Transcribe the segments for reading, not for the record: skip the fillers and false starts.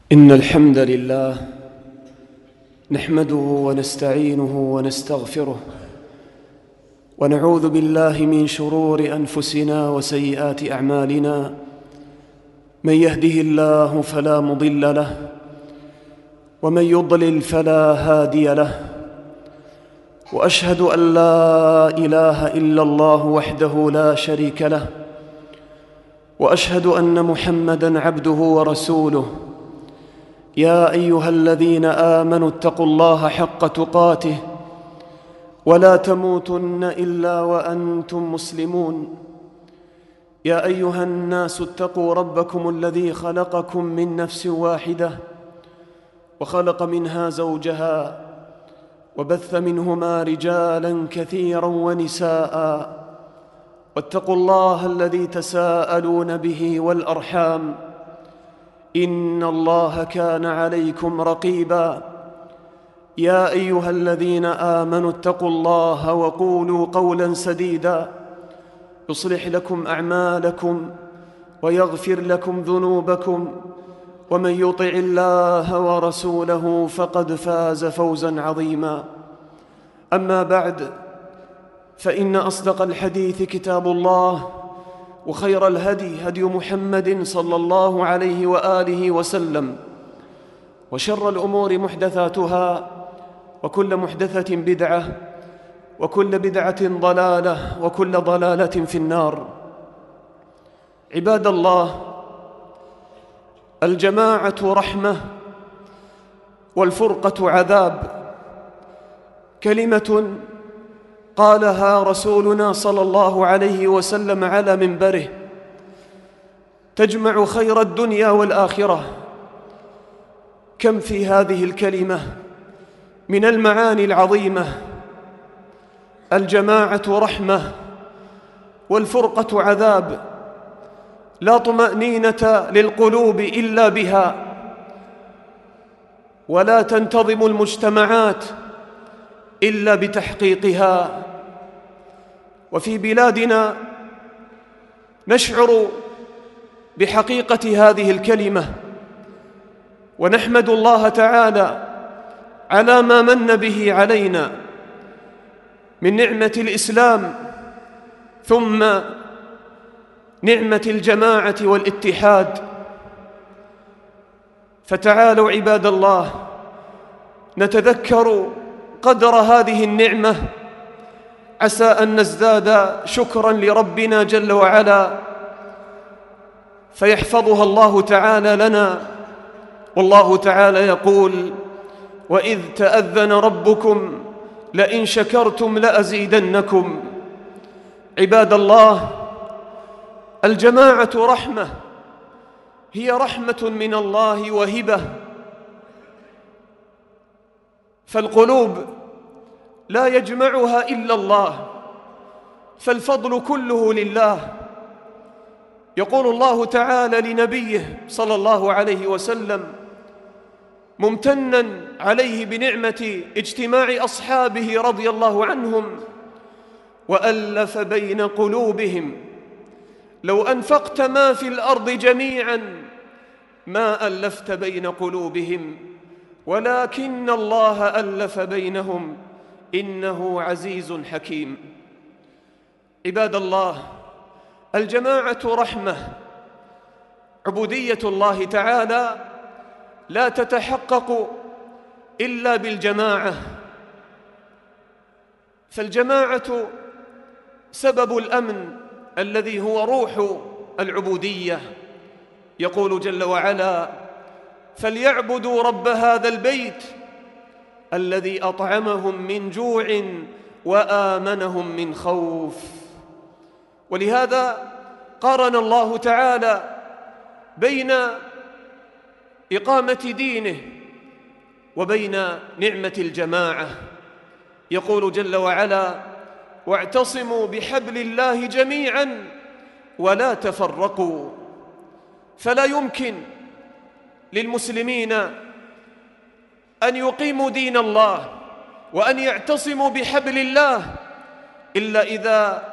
إن الحمد لله نحمده ونستعينه ونستغفره ونعوذ بالله من شرور أنفسنا وسيئات أعمالنا. من يهده الله فلا مضل له ومن يضلل فلا هادي له، وأشهد أن لا إله إلا الله وحده لا شريك له، وأشهد أن محمدًا عبده ورسوله. يا أيها الذين آمنوا اتقوا الله حق تقاته ولا تموتن إلا وأنتم مسلمون. يا أيها الناس اتقوا ربكم الذي خلقكم من نفس واحدة وخلق منها زوجها وبث منهما رجالاً كثيراً ونساءً، واتقوا الله الذي تساءلون به والأرحام، إن الله كان عليكم رقيباً. يا أيها الذين آمنوا اتقوا الله وقولوا قولاً سديداً يصلح لكم أعمالكم ويغفر لكم ذنوبكم، ومن يطع الله ورسوله فقد فاز فوزاً عظيماً. أما بعد، فإن أصدق الحديث كتاب الله، وخير الهدي هدي محمد صلى الله عليه وآله وسلم، وشر الأمور محدثاتها، وكل محدثة بدعة، وكل بدعة ضلالة، وكل ضلالة في النار. عباد الله، الجماعة رحمة والفرقة عذاب، كلمة قالها رسولنا صلى الله عليه وسلم على منبره تجمع خير الدنيا والآخرة. كم في هذه الكلمة من المعاني العظيمة. الجماعة رحمة والفرقة عذاب، لا طمأنينة للقلوب إلا بها، ولا تنتظم المجتمعات إلا بتحقيقها. وفي بلادنا نشعر بحقيقة هذه الكلمة، ونحمد الله تعالى على ما من به علينا من نعمة الإسلام، ثم نعمة الجماعة والاتحاد. فتعالوا عباد الله نتذكر قدر هذه النعمة، عسى أن نزداد شكراً لربنا جل وعلا فيحفظها الله تعالى لنا. والله تعالى يقول: وإذ تأذن ربكم لئن شكرتم لأزيدنكم. عباد الله، الجماعة رحمة، هي رحمة من الله وهبة، فالقلوب لا يجمعها إلا الله، فالفضل كله لله. يقول الله تعالى لنبيه صلى الله عليه وسلم ممتناً عليه بنعمة اجتماع أصحابه رضي الله عنهم: وألف بين قلوبهم لو أنفقت ما في الأرض جميعاً ما ألفت بين قلوبهم ولكن الله ألف بينهم إنه عزيز حكيم. عباد الله، الجماعة رحمة. عبودية الله تعالى لا تتحقق إلا بالجماعة، فالجماعة سبب الأمن الذي هو روح العبودية. يقول جل وعلا: فليعبدوا رب هذا البيت الذي أطعمهم من جوع وآمنهم من خوف. ولهذا قارن الله تعالى بين إقامة دينه وبين نعمة الجماعة. يقول جل وعلا: واعتصموا بحبل الله جميعا ولا تفرقوا. فلا يمكن للمسلمين أن يقيموا دين الله وأن يعتصموا بحبل الله إلا إذا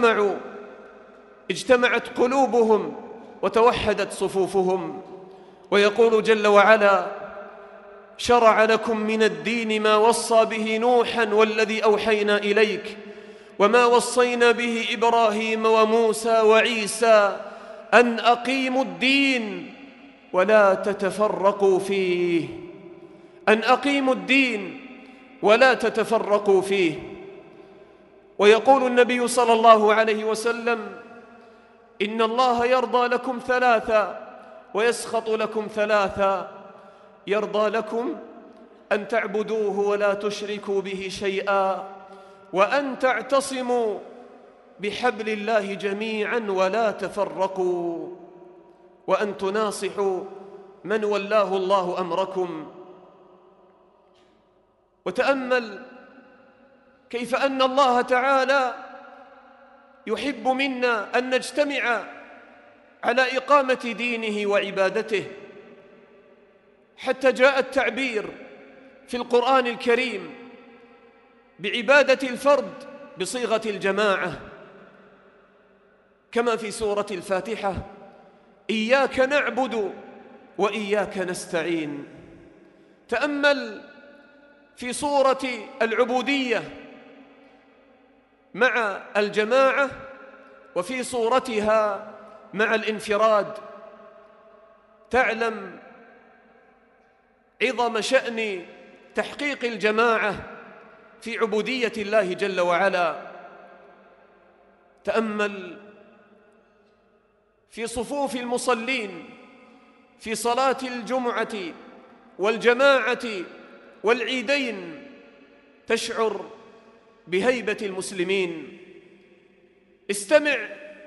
اجتمعت قلوبهم وتوحدت صفوفهم. ويقول جل وعلا: شرع لكم من الدين ما وصى به نوحا والذي أوحينا إليك وما وصينا به إبراهيم وموسى وعيسى أن أقيموا الدين ولا تتفرقوا فيه. أن أقيموا الدين ولا تتفرقوا فيه. ويقول النبي صلى الله عليه وسلم: إن الله يرضى لكم ثلاثا ويسخط لكم ثلاثا: يرضى لكم أن تعبدوه ولا تشركوا به شيئا، وأن تعتصموا بحبل الله جميعا ولا تفرقوا، وأن تناصحوا من ولاه الله أمركم. وتأمل كيف أن الله تعالى يحب منا أن نجتمع على إقامة دينه وعبادته، حتى جاء التعبير في القرآن الكريم بعبادة الفرد بصيغة الجماعة، كما في سورة الفاتحة: إياك نعبد وإياك نستعين. تأمل في صورة العبودية مع الجماعة وفي صورتها مع الانفراد، تعلم عظم شأن تحقيق الجماعة في عبودية الله جل وعلا. تأمل في صفوف المصلين في صلاة الجمعة والجماعة والعيدين، تشعر بهيبة المسلمين. استمع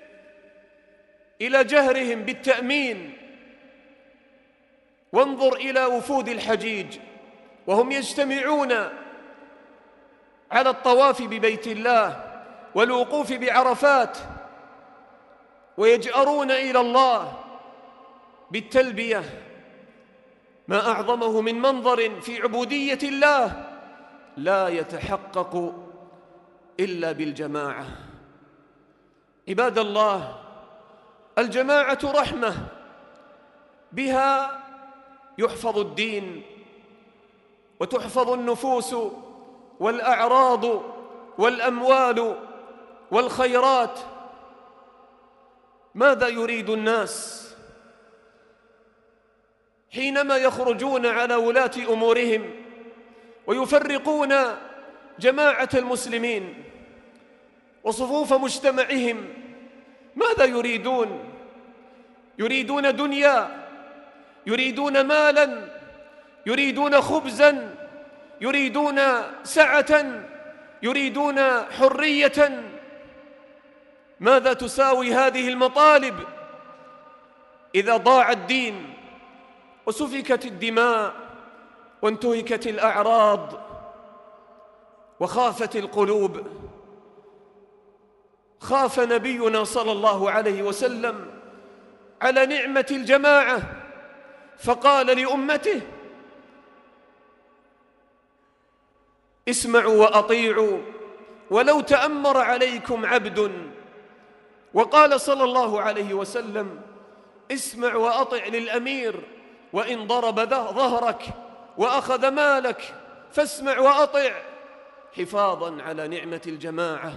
إلى جهرهم بالتأمين، وانظر إلى وفود الحجيج وهم يجتمعون على الطواف ببيت الله والوقوف بعرفات، ويجأرون إلى الله بالتلبية. ما أعظمه من منظر في عبودية الله لا يتحقق إلا بالجماعة. عباد الله، الجماعة رحمة، بها يحفظ الدين وتحفظ النفوس والأعراض والأموال والخيرات. ماذا يريد الناس حينما يخرجون على ولاة أمورهم ويفرقون جماعة المسلمين وصفوف مجتمعهم؟ ماذا يريدون؟ يريدون دنيا، يريدون مالا، يريدون خبزا، يريدون سعة، يريدون حرية. ماذا تساوي هذه المطالب إذا ضاع الدين وسفكت الدماء وانتهكت الأعراض وخافت القلوب؟ خاف نبينا صلى الله عليه وسلم على نعمة الجماعة، فقال لأمته: اسمعوا وأطيعوا ولو تأمر عليكم عبد. وقال صلى الله عليه وسلم: اسمع وأطع للأمير وإن ضرب ظهرك وأخذ مالك، فاسمع وأطع، حفاظا على نعمة الجماعة.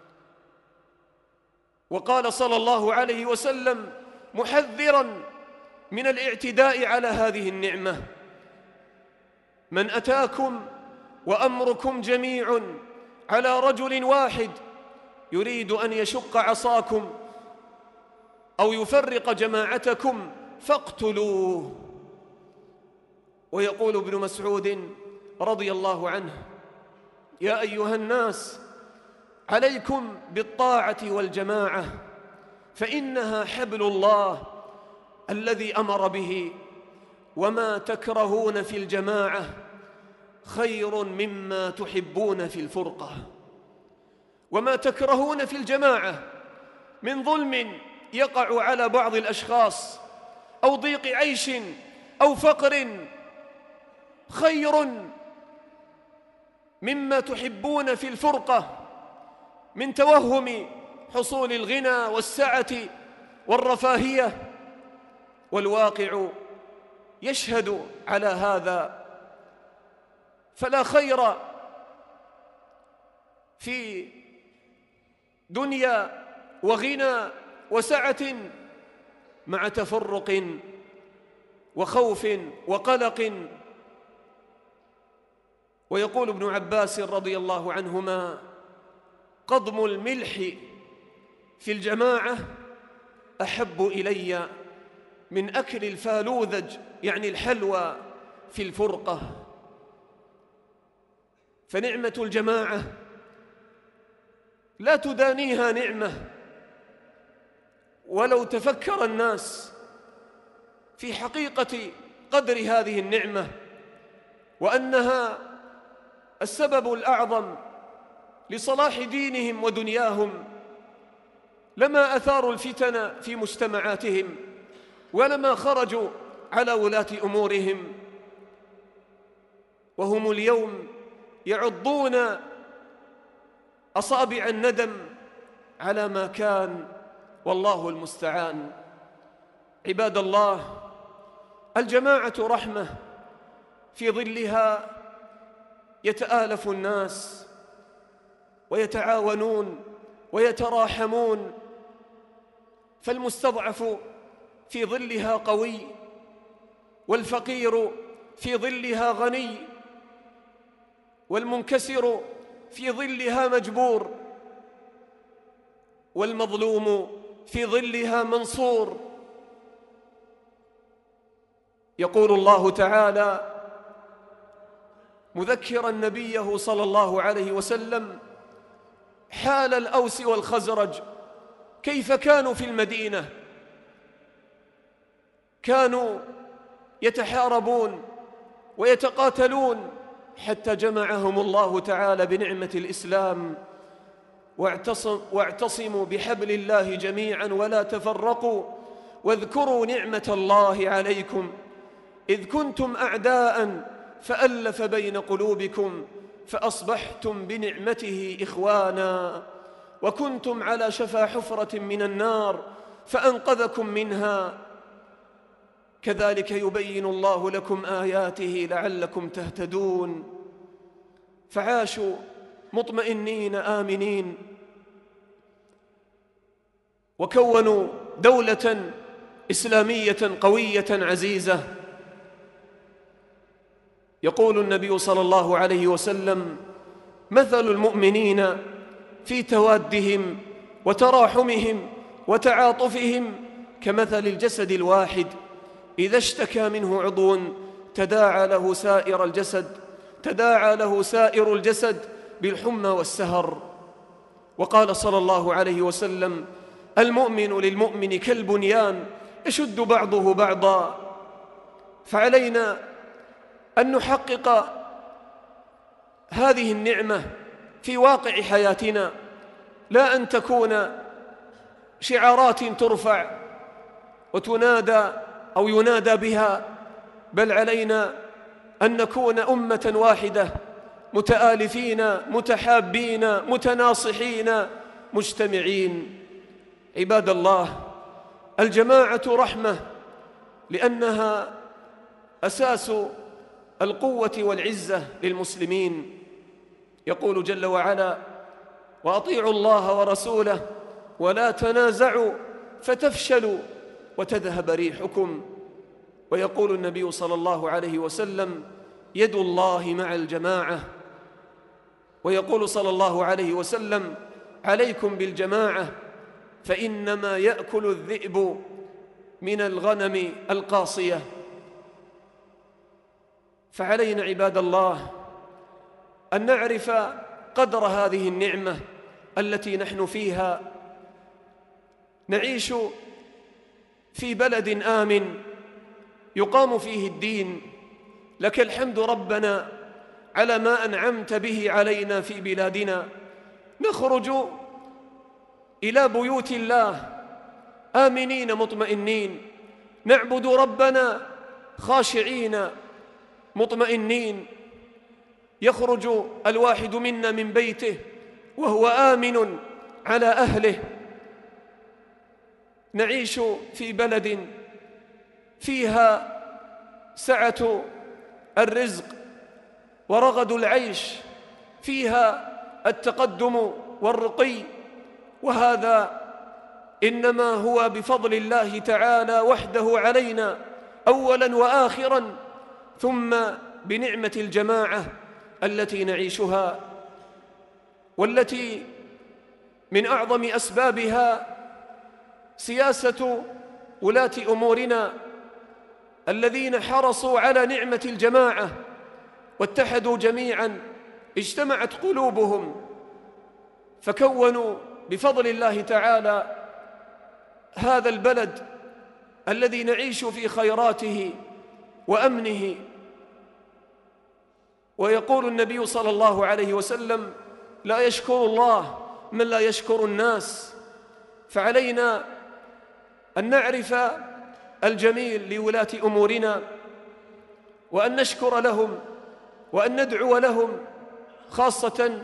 وقال صلى الله عليه وسلم محذرا من الاعتداء على هذه النعمة: من أتاكم وأمركم جميع على رجل واحد يريد أن يشق عصاكم أو يفرق جماعتكم فاقتلوه. ويقول ابن مسعود رضي الله عنه: يا أيها الناس، عليكم بالطاعة والجماعة، فإنها حبل الله الذي أمر به، وما تكرهون في الجماعة خير مما تحبون في الفرقة. وما تكرهون في الجماعة من ظلم يقع على بعض الأشخاص أو ضيق عيش أو فقر خير مما تحبون في الفرقة من توهم حصول الغنى والسعة والرفاهية. والواقع يشهد على هذا. فلا خير في دنيا وغنى وسعة مع تفرق وخوف وقلق. ويقول ابن عباس رضي الله عنهما: قضم الملح في الجماعة أحب إلي من أكل الفالوذج، يعني الحلوى، في الفرقة. فنعمة الجماعة لا تدانيها نعمة، ولو تفكر الناس في حقيقة قدر هذه النعمة وأنها السبب الأعظم لصلاح دينهم ودنياهم، لما أثاروا الفتن في مجتمعاتهم ولما خرجوا على ولاة أمورهم، وهم اليوم يعضون أصابع الندم على ما كان، والله المستعان. عباد الله، الجماعة رحمة، في ظلها يتآلف الناس ويتعاونون ويتراحمون، فالمستضعف في ظلها قوي، والفقير في ظلها غني، والمنكسر في ظلها مجبور، والمظلوم في ظلها منصور. يقول الله تعالى مذكرا نبيه صلى الله عليه وسلم حال الأوس والخزرج كيف كانوا في المدينة. كانوا يتحاربون ويتقاتلون حتى جمعهم الله تعالى بنعمة الإسلام. واعتصموا بحبل الله جميعا ولا تفرقوا، واذكروا نعمة الله عليكم إذ كنتم أعداء فألف بين قلوبكم فأصبحتم بنعمته إخوانا، وكنتم على شفا حفرة من النار فأنقذكم منها، كذلك يبين الله لكم آياته لعلكم تهتدون. فعاشوا مطمئنين آمنين، وكونوا دولة إسلامية قوية عزيزة. يقول النبي صلى الله عليه وسلم: مثل المؤمنين في توادهم وتراحمهم وتعاطفهم كمثل الجسد الواحد إذا اشتكى منه عضو تداعى له سائر الجسد بالحمى والسهر. وقال صلى الله عليه وسلم: المؤمن للمؤمن كالبنيان يشد بعضه بعضا. فعلينا أن نحقق هذه النعمة في واقع حياتنا، لا أن تكون شعارات ترفع وتنادى أو ينادى بها، بل علينا أن نكون أمة واحدة متآلفين متحابين متناصحين مجتمعين. عباد الله، الجماعة رحمة، لأنها أساس القوة والعزة للمسلمين. يقول جل وعلا: وأطيعوا الله ورسوله ولا تنازعوا فتفشلوا وتذهب ريحكم. ويقول النبي صلى الله عليه وسلم: يد الله مع الجماعة. ويقول صلى الله عليه وسلم: عليكم بالجماعة فإنما يأكل الذئب من الغنم القاصية. فعلينا عباد الله أن نعرف قدر هذه النعمة التي نحن فيها. نعيش في بلد آمن يقام فيه الدين، لك الحمد ربنا على ما أنعمت به علينا في بلادنا. نخرج إلى بيوت الله آمنين مطمئنين، نعبد ربنا خاشعين مطمئنين. يخرج الواحد منا من بيته وهو آمن على أهله. نعيش في بلد فيها سعة الرزق ورغد العيش، فيها التقدم والرقي، وهذا إنما هو بفضل الله تعالى وحده علينا أولا وآخرا، ثم بنعمة الجماعة التي نعيشها، والتي من أعظم أسبابها سياسة ولاة أمورنا الذين حرصوا على نعمة الجماعة واتحدوا جميعا، اجتمعت قلوبهم فكونوا بفضل الله تعالى هذا البلد الذي نعيش في خيراته وأمنه. ويقول النبي صلى الله عليه وسلم: لا يشكر الله من لا يشكر الناس. فعلينا أن نعرف الجميل لولاة أمورنا، وأن نشكر لهم، وأن ندعو لهم، خاصة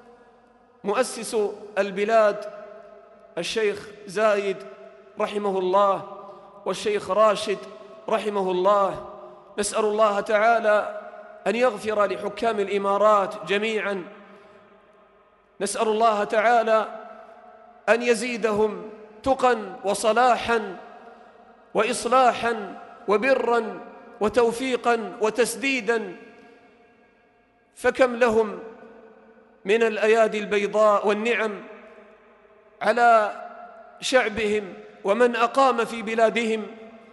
مؤسس البلاد الشيخ زايد رحمه الله والشيخ راشد رحمه الله. نسأل الله تعالى أن يغفر لحكام الإمارات جميعا، نسأل الله تعالى أن يزيدهم تقى وصلاحا وإصلاحا وبرا وتوفيقا وتسديدا، فكم لهم من الأيادي البيضاء والنعم على شعبهم ومن أقام في بلادهم.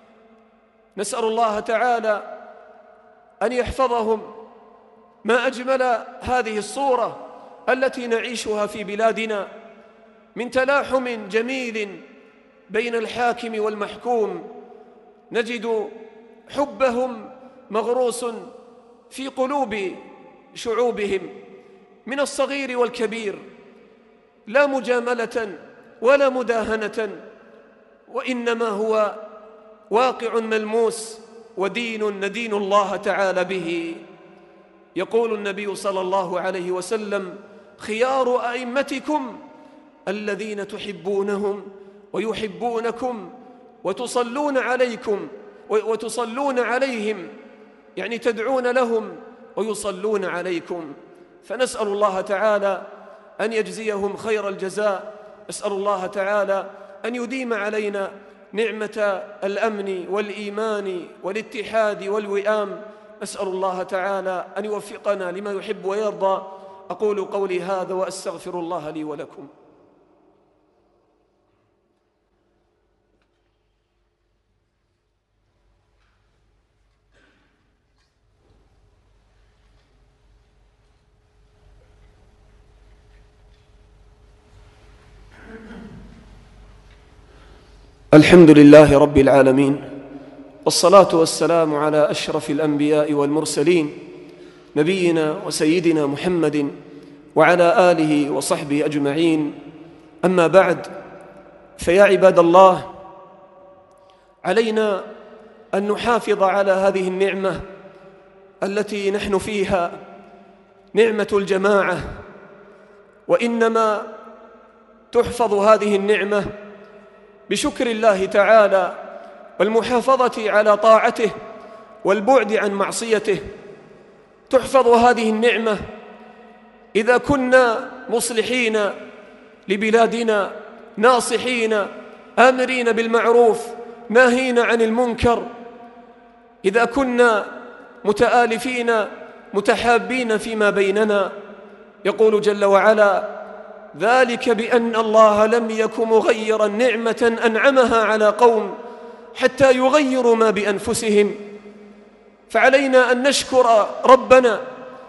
نسأل الله تعالى أن يحفظهم. ما أجمل هذه الصورة التي نعيشها في بلادنا من تلاحم جميل بين الحاكم والمحكوم، نجد حبهم مغروس في قلوب شعوبهم من الصغير والكبير، لا مجاملة ولا مداهنة، وإنما هو واقع ملموس ودين ندين الله تعالى به. يقول النبي صلى الله عليه وسلم: خيار أئمتكم الذين تحبونهم ويحبونكم وتصلون عليكم وتصلون عليهم، يعني تدعون لهم ويصلون عليكم. فنسأل الله تعالى أن يجزيهم خير الجزاء. أسأل الله تعالى أن يديم علينا نعمة الأمن والإيمان والاتحاد والوئام. أسأل الله تعالى أن يوفقنا لما يحب ويرضى. أقول قولي هذا وأستغفر الله لي ولكم. الحمد لله رب العالمين، والصلاة والسلام على أشرف الأنبياء والمرسلين، نبينا وسيدنا محمد وعلى آله وصحبه أجمعين. أما بعد، فيا عباد الله، علينا أن نحافظ على هذه النعمة التي نحن فيها، نعمة الجماعة. وإنما تحفظ هذه النعمة بشكر الله تعالى والمحافظة على طاعته والبعد عن معصيته. تحفظ هذه النعمة إذا كنا مصلحين لبلادنا، ناصحين، آمرين بالمعروف، ناهين عن المنكر، إذا كنا متآلفين متحابين فيما بيننا. يقول جل وعلا: ذلك بأن الله لم يك مغيرا نعمة أنعمها على قوم حتى يغيروا ما بأنفسهم. فعلينا أن نشكر ربنا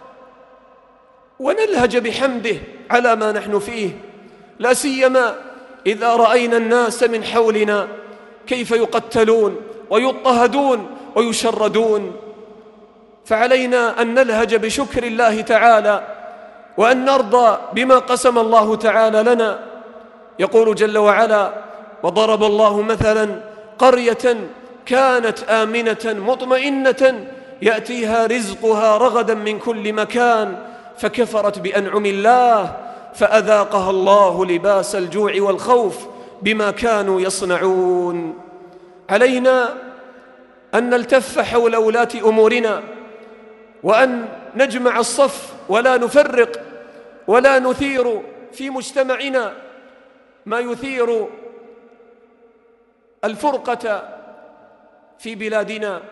ونلهج بحمده على ما نحن فيه، لا سيما إذا رأينا الناس من حولنا كيف يقتلون ويضطهدون ويشردون. فعلينا أن نلهج بشكر الله تعالى وأن نرضى بما قسم الله تعالى لنا. يقول جل وعلا: وضرب الله مثلا قرية كانت آمنة مطمئنة يأتيها رزقها رغدا من كل مكان فكفرت بأنعم الله فأذاقها الله لباس الجوع والخوف بما كانوا يصنعون. علينا أن نلتف حول ولاة أمورنا، وأن نجمع الصف ولا نفرق، ولا نثير في مجتمعنا ما يثير الفرقة في بلادنا.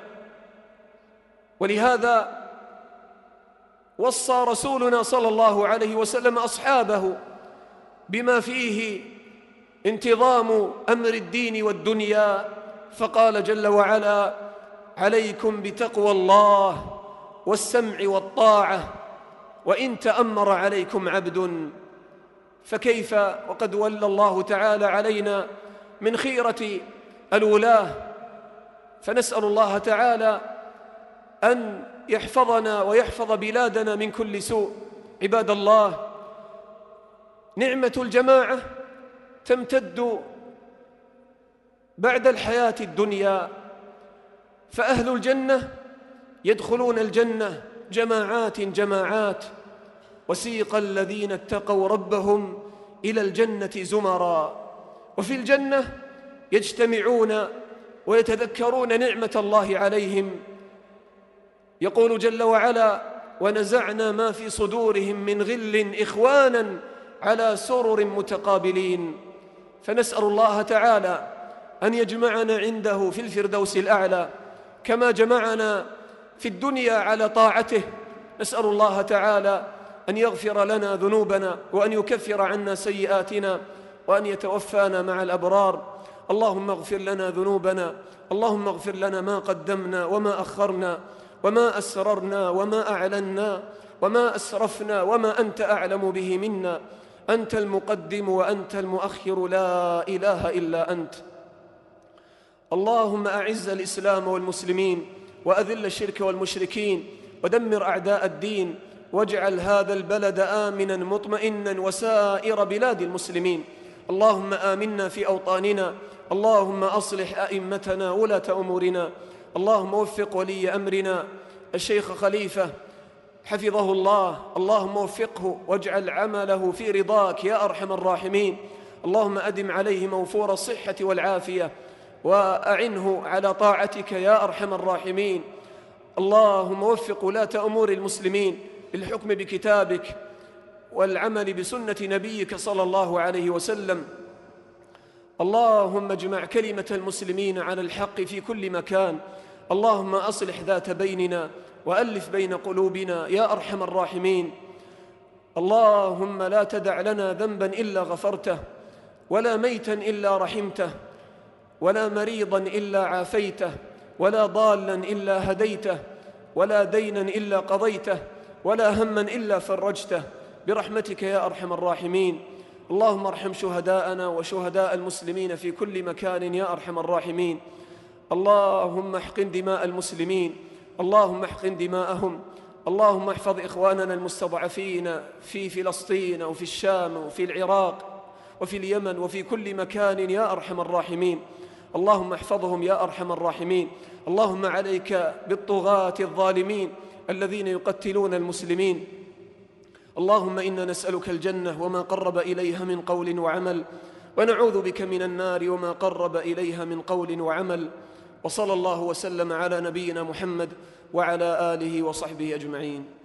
ولهذا وصى رسولنا صلى الله عليه وسلم أصحابه بما فيه انتظام أمر الدين والدنيا، فقال جل وعلا: عليكم بتقوى الله والسمع والطاعة وإن تأمر عليكم عبد. فكيف وقد ولى الله تعالى علينا من خيرة الولاة، فنسأل الله تعالى أن يحفظنا ويحفظ بلادنا من كل سوء. عباد الله، نعمة الجماعة تمتد بعد الحياة الدنيا، فأهل الجنة يدخلون الجنة جماعات جماعات، وسيق الذين اتقوا ربهم إلى الجنة زمرا، وفي الجنة يجتمعون ويتذكرون نعمة الله عليهم. يقول جل وعلا: ونزعنا ما في صدورهم من غل إخوانا على سرر متقابلين. فنسأل الله تعالى أن يجمعنا عنده في الفردوس الأعلى كما جمعنا في الدنيا على طاعته. نسأل الله تعالى أن يغفر لنا ذنوبنا، وأن يكفر عنا سيئاتنا، وأن يتوفانا مع الأبرار. اللهم اغفر لنا ذنوبنا، اللهم اغفر لنا ما قدمنا وما أخرنا، وما أسررنا وما أعلنا، وما أسرفنا وما أنت أعلم به منا. أنت المقدم وأنت المؤخر، لا إله إلا أنت. اللهم أعز الإسلام والمسلمين، وأذل الشرك والمشركين، ودمر أعداء الدين، واجعل هذا البلد آمنا مطمئنا وسائر بلاد المسلمين. اللهم آمنا في أوطاننا، اللهم أصلح أئمتنا ولاة أمورنا، اللهم وفق ولي أمرنا الشيخ خليفة حفظه الله، اللهم وفقه واجعل عمله في رضاك يا أرحم الراحمين. اللهم أدم عليه موفور الصحة والعافية، وأعنه على طاعتك يا أرحم الراحمين. اللهم وفق ولاة أمور المسلمين بالحكم بكتابك والعمل بسنة نبيك صلى الله عليه وسلم. اللهم اجمع كلمة المسلمين على الحق في كل مكان. اللهم أصلح ذات بيننا وألف بين قلوبنا يا أرحم الراحمين. اللهم لا تدع لنا ذنبا إلا غفرته، ولا ميتا إلا رحمته، ولا مريضا إلا عافيته، ولا ضالا إلا هديته، ولا دينا إلا قضيته، ولا هما إلا فرجته، برحمتك يا أرحم الراحمين. اللهم ارحم شهداءنا وشهداء المسلمين في كل مكان يا أرحم الراحمين. اللهم احقن دماء المسلمين، اللهم احقن دماءهم. اللهم احفظ إخواننا المستضعفين في فلسطين وفي الشام وفي العراق وفي اليمن وفي كل مكان يا أرحم الراحمين. اللهم احفظهم يا أرحم الراحمين. اللهم عليك بالطغاة الظالمين الذين يقتلون المسلمين. اللهم إنا نسألك الجنة وما قرب إليها من قول وعمل، ونعوذ بك من النار وما قرب إليها من قول وعمل. وصلى الله وسلم على نبينا محمد وعلى آله وصحبه أجمعين.